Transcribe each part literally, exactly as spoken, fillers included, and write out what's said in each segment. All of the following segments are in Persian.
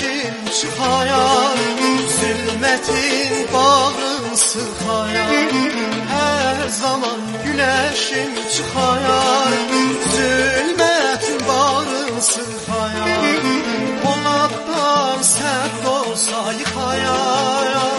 güneşim çıkayar, zulmetin bağrın sıkayar. Her zaman güneşim çıkayar, zulmetin bağrın sıkayar. Polatdan sert olsa yıkayar,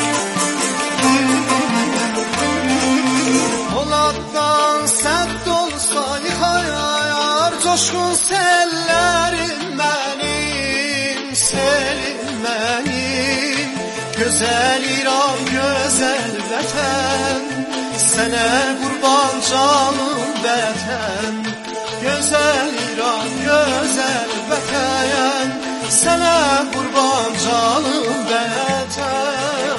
Polatdan sert olsa yıkayar. Coşkun sellerim benim, selim benim. Güzel İran, güzel vətən, sənə qurban canım vətən. Güzel İran, güzel vətən, sənə qurban canım vətən.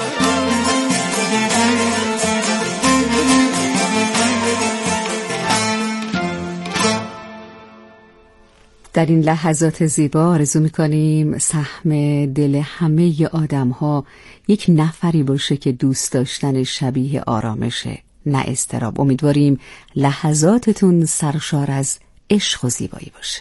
در این لحظات زیبا آرزو می‌کنیم سهم دل همه آدم‌ها یک نفری باشه که دوست داشتن شبیه آرامشه، نه اضطراب. امیدواریم لحظاتتون سرشار از عشق و زیبایی باشه.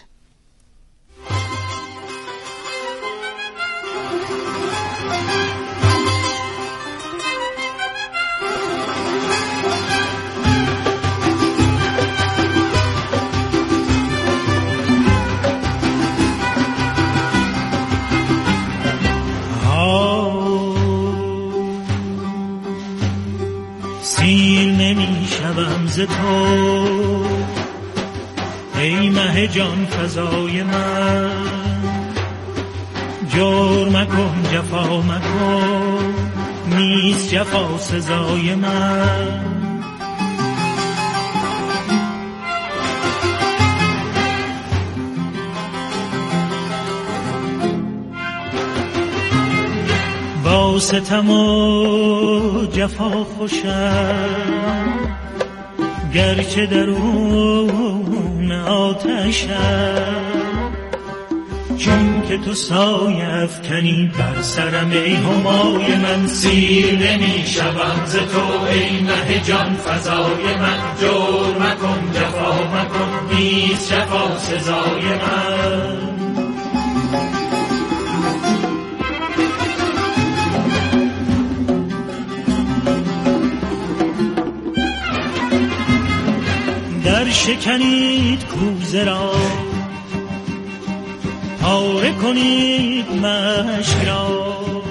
سیر نمی شوم ز تو ای مه جان فضای من، جور مکن جفا مکن نیست جفا سزای من. با ستم و جفا خوشم گرچه درون آتشم، چون که تو سایه افکنی بر سرم ای همای من. سیر نمی شوم ز تو ای مه جان فضای من، جور مکن جفا مکن نیست جفا سزای من. در شکنید کوزه را پاره کنید مشک را،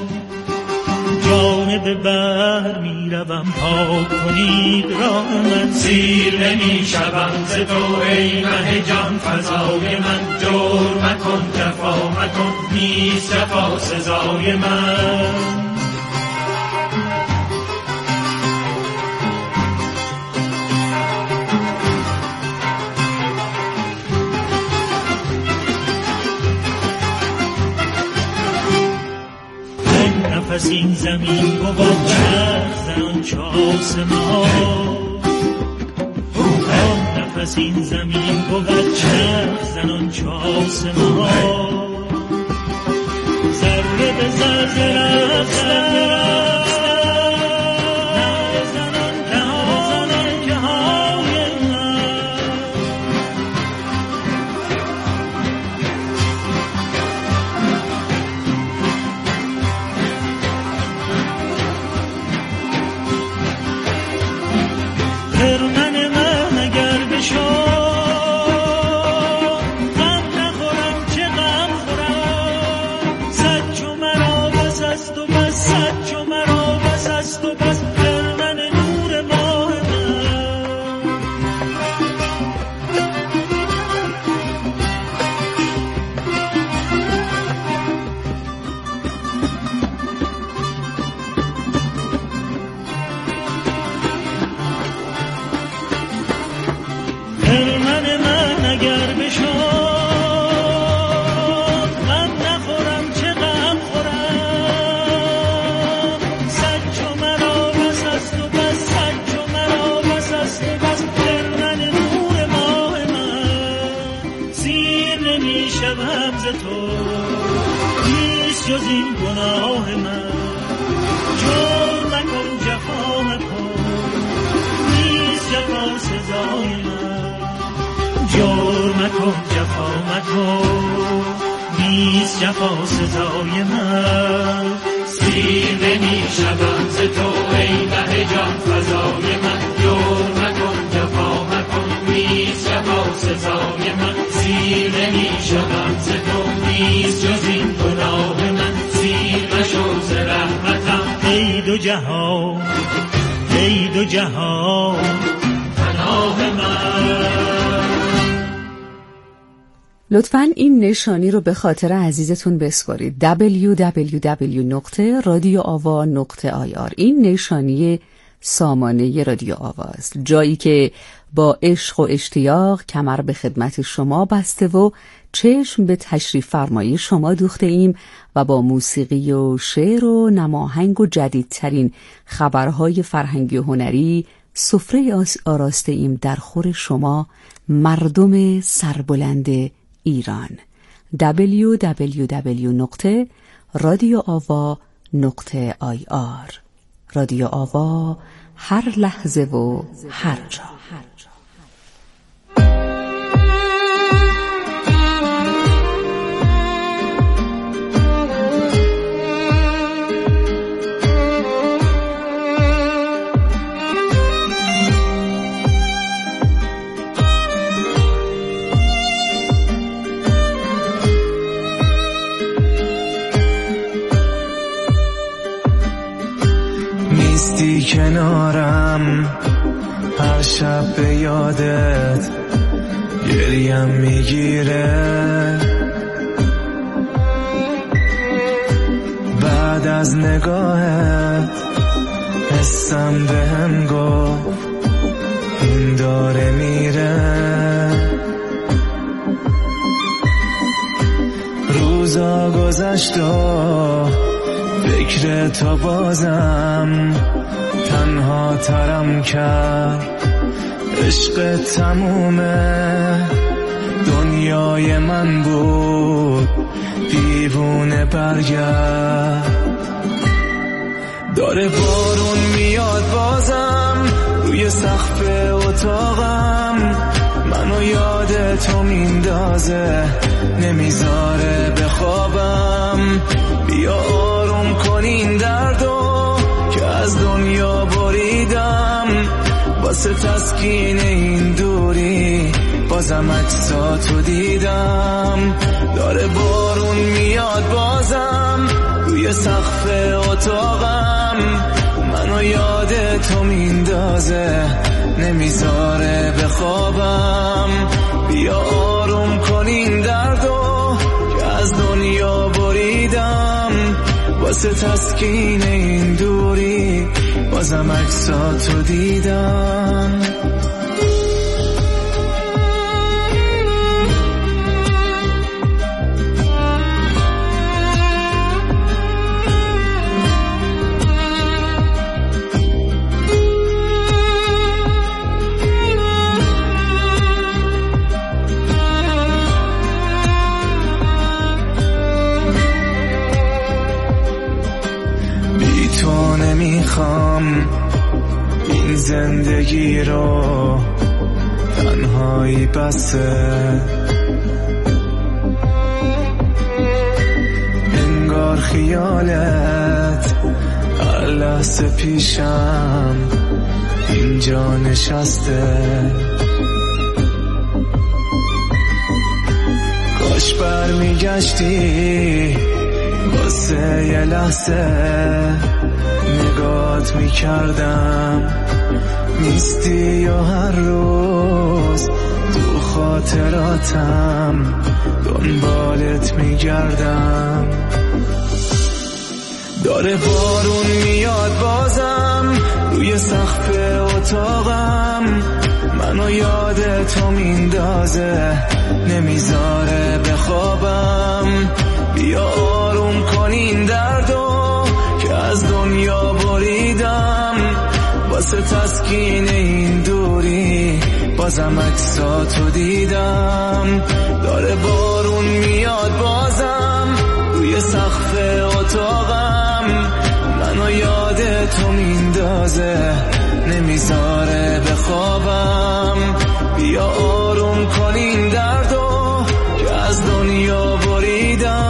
جانب بر می روم پاک کنید راه من. سیر نمی شوم ز تو ای مه جان فضای من، جور مکن جفا مکن نیست جفا سزای من. نفس این زمین بود چرخ زنان چه آسمان، نفس این زمین بود چرخ زنان چه آسمان. ذره به ذره رفتن جز این گناه من. جور مکن جفا مکن نیست جفا سزای من. جور مکن جفا مکن نیست جفا سزای من. سیر نمی شوم ز تو ای مه جان فزای من. جور مکن جفا مکن نیست جفا سزای من. سیر نمی شوم ز تو نیست جز این گناه من. سیر مشو ز رحمتم ای دو جهان ای دو جهان پناه من. لطفاً این نشانی رو به خاطر عزیزتون بسپارید. دبلیو دبلیو دبلیو دات رادیو آوا دات آی آر. این نشانی سامانه رادیو آوا است، جایی که با عشق و اشتیاق کمر به خدمت شما بسته و چشم به تشریف فرمایی شما دوخته ایم و با موسیقی و شعر و نماهنگ و جدیدترین خبرهای فرهنگی و هنری سفره آراسته ایم در خور شما مردم سربلند ایران. دبلیو دبلیو دبلیو دات رادیو آوا دات آی آر. رادیو آوا، هر لحظه و هر جا. نیستی کنارم هر شب به یادت گریم میگیره. بعد از نگاهت حسم به هم گفت این داره میره. روزا گذشت و فکر تو بازم تنها ترم کرد. عشق تمومه دنیای من بود، دیوونه برگرد. داره بارون میاد بازم روی سقف اتاقم، منو یاد تو میندازه نمیذاره بخوابم. بیا آروم کن این دردو که از دنیا بریدم، واسه تسکین این دوری بازم عکساتو دیدم. داره بارون میاد بازم روی سقف اتاقم، منو یاد تو میندازه نمیذاره بخوابم. بیا آروم کن این دردو که از دنیا بریدم، واسه تسکین این دوری بازم عکساتو دیدم. نمیخوام این زندگی رو، تنهایی بسه. انگار خیالت هر لحظه پیشم اینجا نشسته. کاش برمیگشتی واسه یه لحظه نگات میکردم. نیستی و هر روز تو خاطراتم دنبالت میگردم. داره بارون میاد بازم روی سقف اتاقم، منو یاد تو میندازه نمیذاره بخوابم. بیا آروم کن این دردو که از دنیا بریدم، واسه تسکین این دوری بازم عکساتو دیدم. داره بارون میاد بازم روی سقف اتاقم، منو یاد تو میندازه نمیذاره بخوابم. بیا آروم کن این دردو که از دنیا بریدم،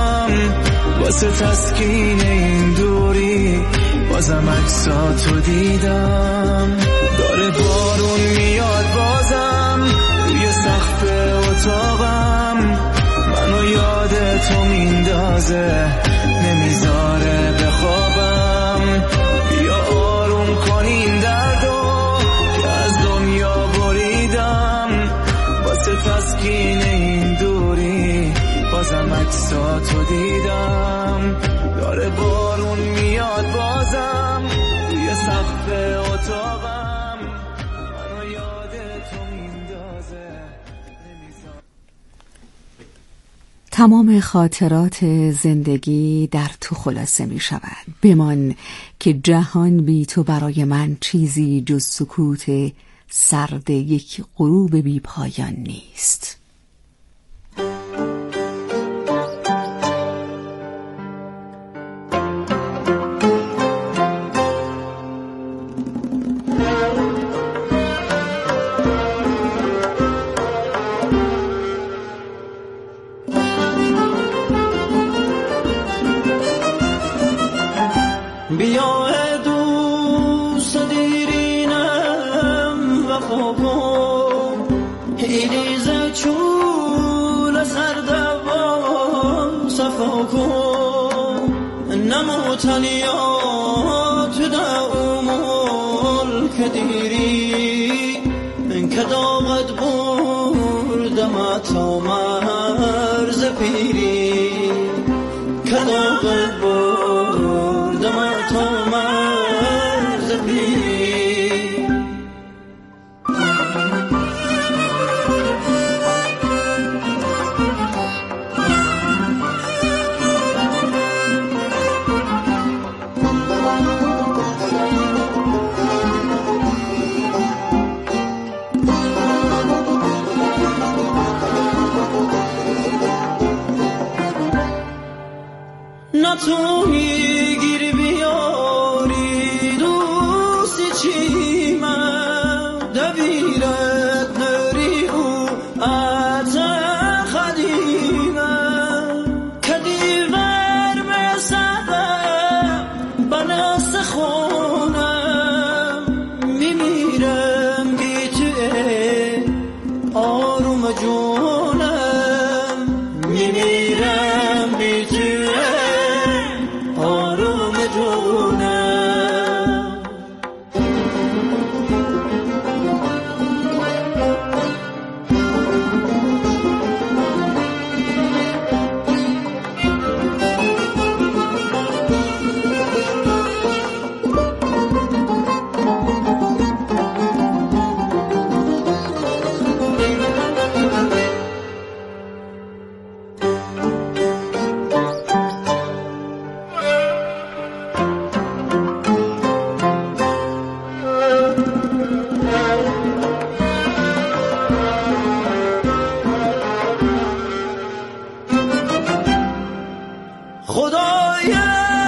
واسه تسکین این دوری بازم عکساتو دیدم. داره بارون میاد بازم روی سقف اتاقم، منو یاد تو میندازه نمیذاره بخوابم. بیا آروم کن این دردو که از دنیا بریدم، واسه تسکین این دوری بازم عکساتو دیدم. داره بارون میاد بازم روی سقف اتاقم، منو یاد تو میندازه. تمام خاطرات زندگی در تو خلاصه می شود. بمان که جهان بی تو برای من چیزی جز سکوت سرد یک غروب بی پایان نیست. بیا دوست دیرینم وفا کن، ایریزه چول سردوان صفا کن. نمو تنیا تو دعومول که دیری که داغت بردم تا مرز پیری، که داغت بردم تا مرز پیری. نتونی گیر بیاری دوستی چی من دبیرت نری او ات خدیمم که دیور مسدم بناس خونم میمیرم بی توی آروم جونم، میمیرم بی توی خدای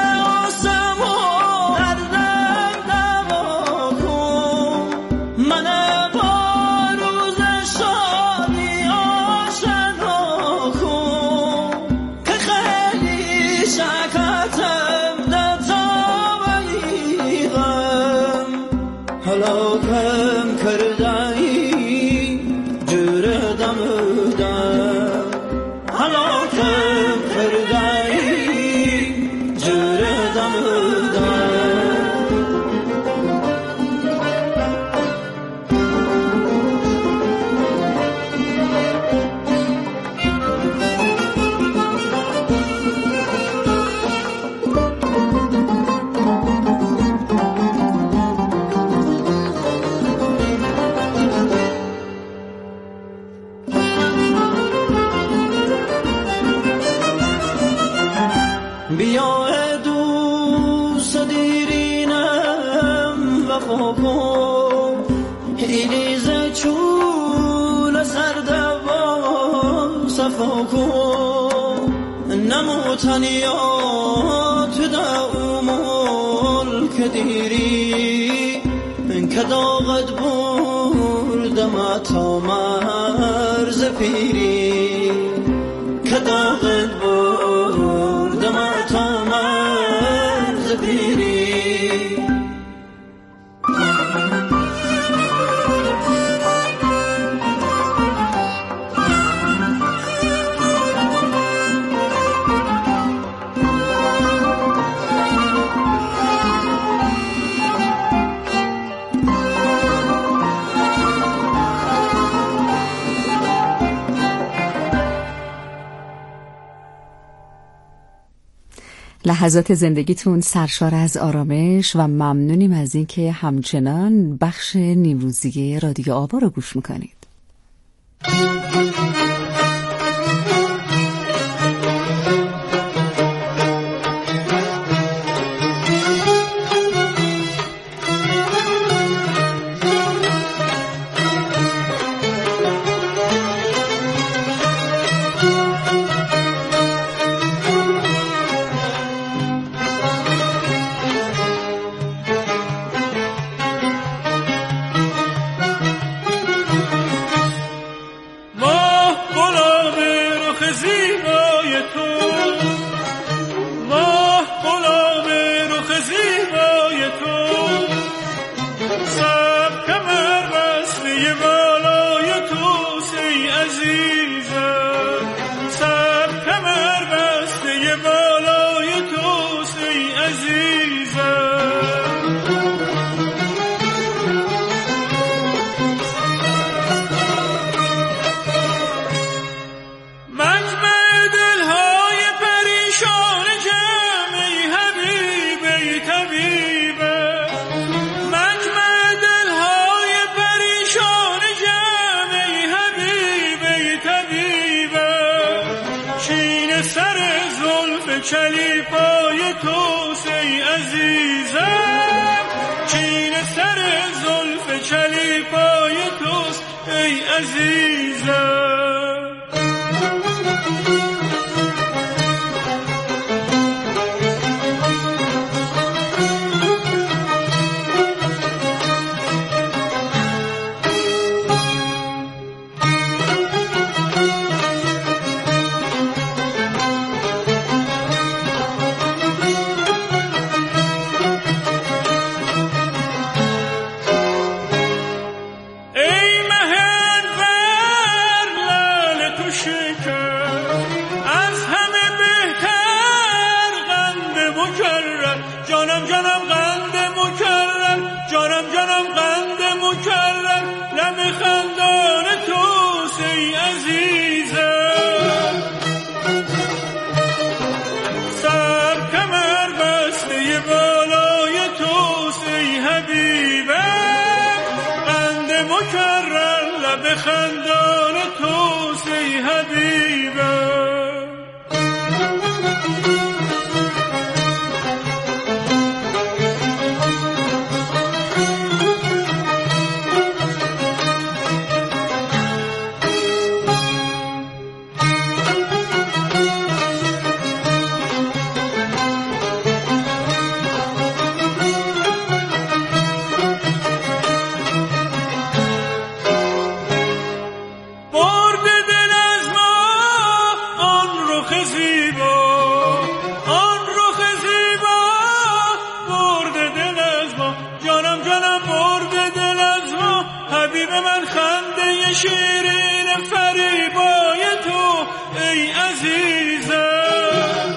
آسمان دردم دوا کن، من با روز شادی آشنا کن، که خیلی شکرتم در تابلیغم، هلاکم کردی جور دمدم، هلاکم کردی جور دمدم. بیا دوست دیرینم وفا کن، ایریزه چول سردوان صفا کن. نمو تنیا تو دعومول که دیری که داغت بردم تا مرز پیری، که داغت بردم تا لحظات زندگیتون سرشار از آرامش و ممنونیم از اینکه همچنان بخش نیمروزی رادیو آوا رو گوش میکنید. چلیپای توست ای عزیزم، چین سر زلف چلیپای توست ای عزیزم. خندان توست ای حبیبم. شیرین فریبای تو ای عزیزم،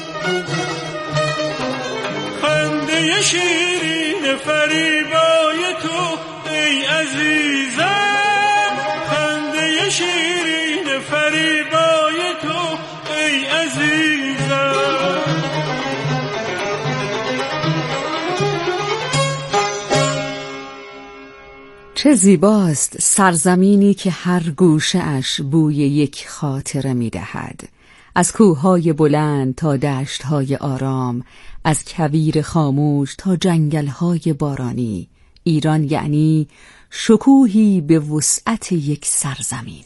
خنده شیرین فریبای تو ای عزیزم، خنده شیرین فریبای تو ای عزیزم. چه زیباست سرزمینی که هر گوشه اش بوی یک خاطره می دهد. از کوههای بلند تا دشتهای آرام، از کویر خاموش تا جنگلهای بارانی. ایران یعنی شکوهی به وسعت یک سرزمین.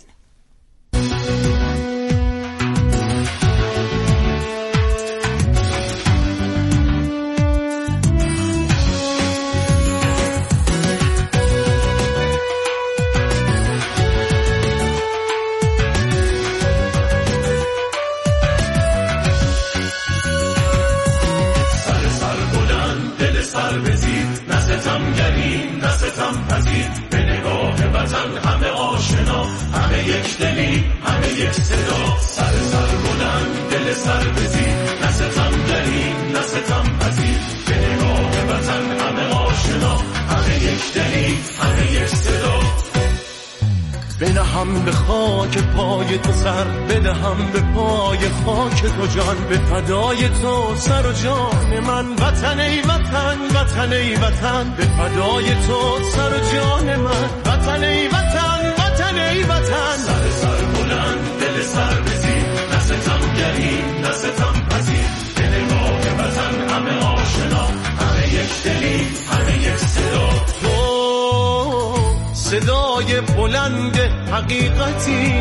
همه آشنا، همه یک دلی، همه یک صدا. سر سر بلند، دل سر بزیر، نه ستم دلی، نه ستم پذیر. به نگاه وطن همه آشنا، همه یک دلی، همه یک صدا. بین همه بدهم به خاک پای تو سر، بدهم به پای خاک تو جان، به فدای تو سر و جان من. وطن ای وطن، وطن ای وطن، به فدای تو سر و جان من. وطن ای وطن، وطن ای وطن، سر سر بلند دل سر بزیر، نه ستمگری نه ستم پذیر، به نگاه وطن همه آشنا، همه یک دلی همه یک صدا. تو صدای بلند حقیقتی،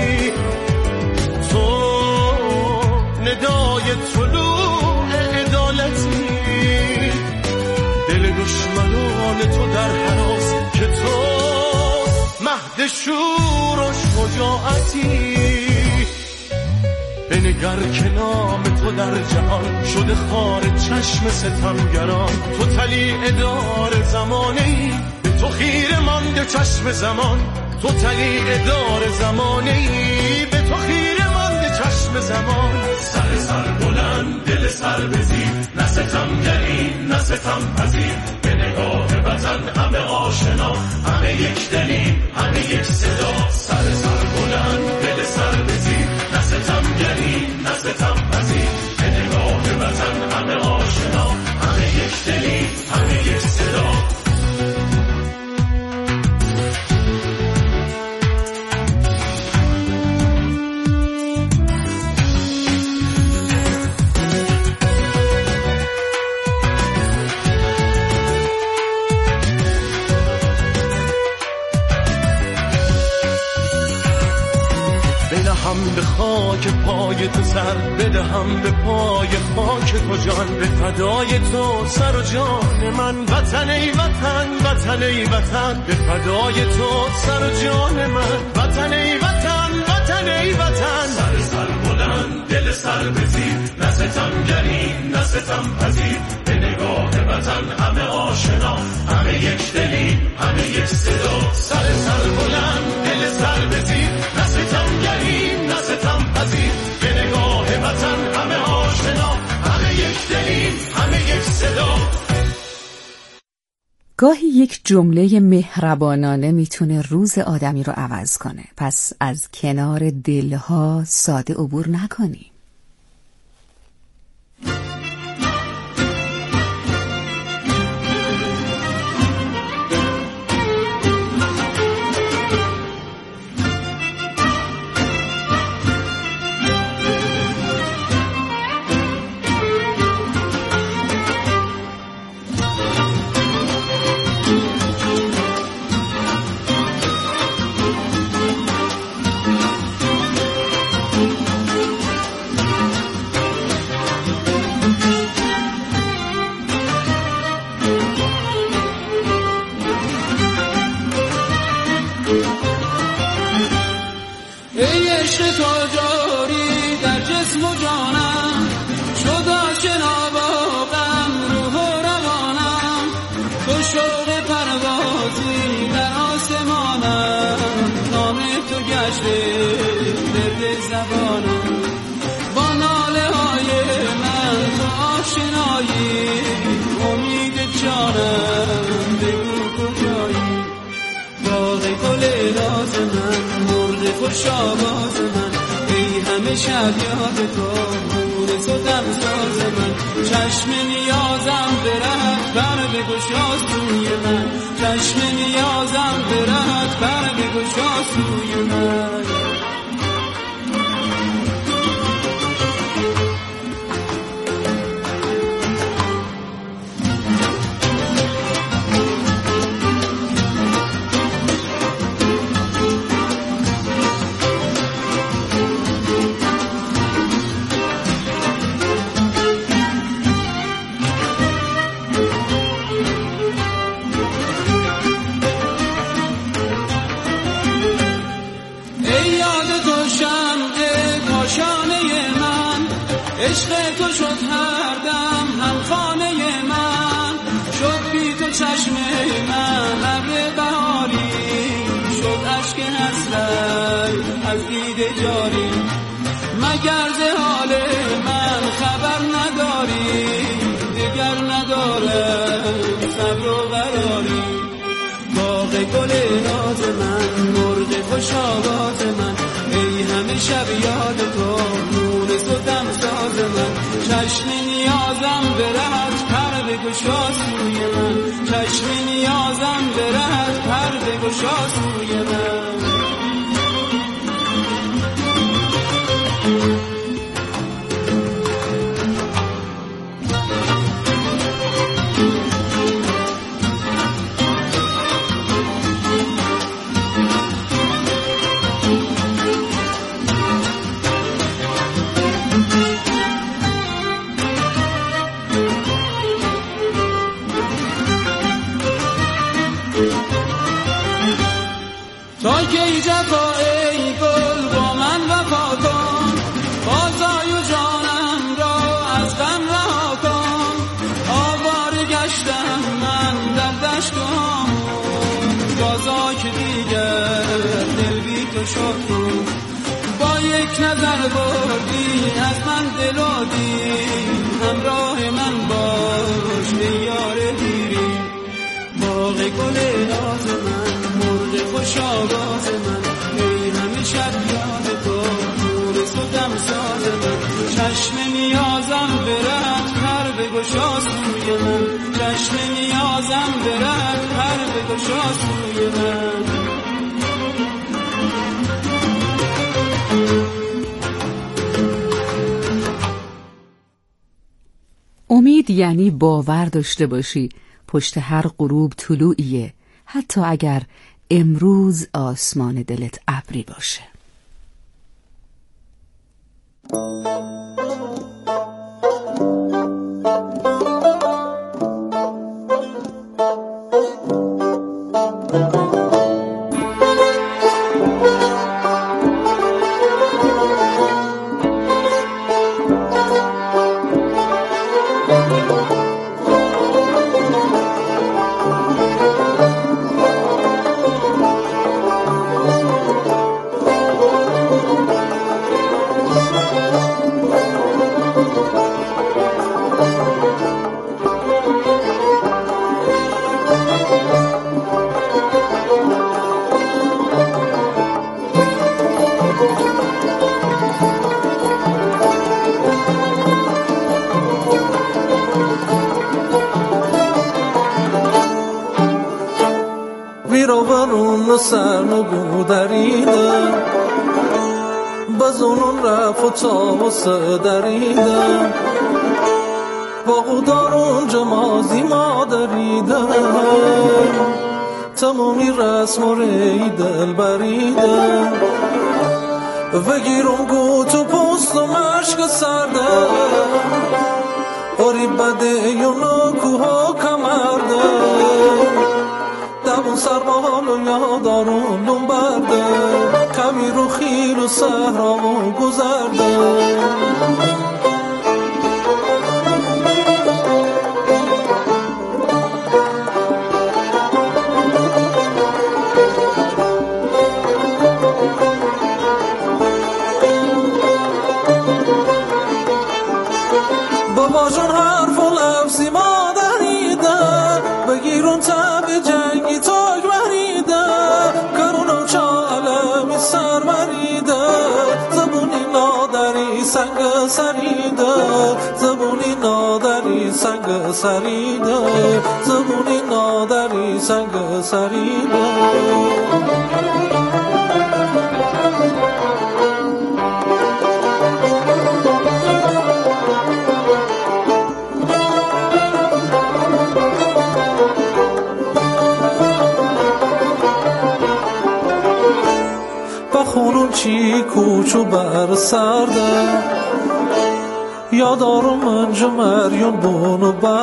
تو ندای طلوع عدالتی، دل دشمنان تو در هراس که تو مهد شور و شجاعتی. بنگر که نام تو در جهان شده خار چشم ستمگران. تو طلیع دار زمانه‌ای، به تو خیره مانده چشم زمان. تو طلیع دار زمانه‌ای، به تو خیره مانده چشم زمان. سر سر بلند دل سر بزیر، نه ستمگری نه ستم پذیر، به نگاه وطن همه آشنا، همه یک دلی همه یک صدا. سر سر بلند دل سر بزیر، نه ستمگری نه ستم پذیر، به نگاه وطن همه آشنا، همه یک دلی همه یک صدا. بدهم به خاک پای تو سر، بدهم به پای خاک تو جان، به فدای تو سر و جان من. وطن ای وطن، وطن ای وطن، به فدای تو سر و جان من. وطن ای وطن، وطن ای وطن، سر سر بلند دل سر بزیر، نه ستمگری نه ستم پذیر، به نگاه وطن همه آشنا، همه یک دلی همه یک صدا. سر سر بلند دل سر بزیر، نه ستمگری نه ستم پذیر، به نگاه وطن همه آشنا، همه یک دلی همه یک صدا. گاهی یک جمله مهربانانه میتونه روز آدمی رو عوض کنه. پس از کنار دلها ساده عبور نکنیم. با ناله های من تو آشنایی، امید جانم بگو کجایی. باغ گل ناز من، مرغ خوش آواز من، ای همه شب یاد تو، خون تو دمساز من. چشم نیازم برهت بر بگشا سوی من، چشم نیازم برهت بر بگشا سوی من. عشق تو شد هر دم هم خانه من، شد بی تو چشم من ابر بهاری، شد اشک حسرت از دیده جاری. مگر ز حال من خبر نداری، دیگر ندارم صبر و قراری. باغ گل ناز من، مرغ خوش آواز من، ای همه شب یاد تو مونس و دم ساز من. چشم نیازم برهت پر بگشا سوی من، چشم نیازم برهت پر بگشا سوی من. تا کی جفا ای گل با من وفا کن، بازای و جانم را از غم رها کن. آواره گشتم من در دشت و هامون، بازا که دیگر دل بی تو شد کن. با یک نظر بردی از من دل و دین، همراه من باش ای یار دیرین. باغ گل ناز من، مرغ خوش آواز من، ای همه شب یاد تو مونس و دم ساز من. چشم نیازم برهت پر بگشا سوی من، چشم نیازم برهت پر بگشا سوی من. امید یعنی باور داشته باشی پشت هر غروب طلوعیه، حتی اگر امروز آسمان دلت ابری باشه. ویراورون سرنگو دریدم، بزنون رفت و تاوسه دریدم. باغدارون جمازی ما دریدم، تمامی رسم و ری دل بریدم. وگیرون گوت و پست و مشک سردم، آری بده یونا کوها کمردم. دوون سربال و یادارون لون بردم، کبیر و خیل و صحرا و گذردم. بابا جون حرف و لفظی ما دریدم، بگیرون تب جنگی تاگ بریدم. کرون و چالمی سر بریدم، زبونی نادری سنگ سریدم. زبونی نادری سنگ سریدم، زبونی نادری سنگ سریدم. خونون چی کوچو بر سرده، یادارم من جمریون بونو بر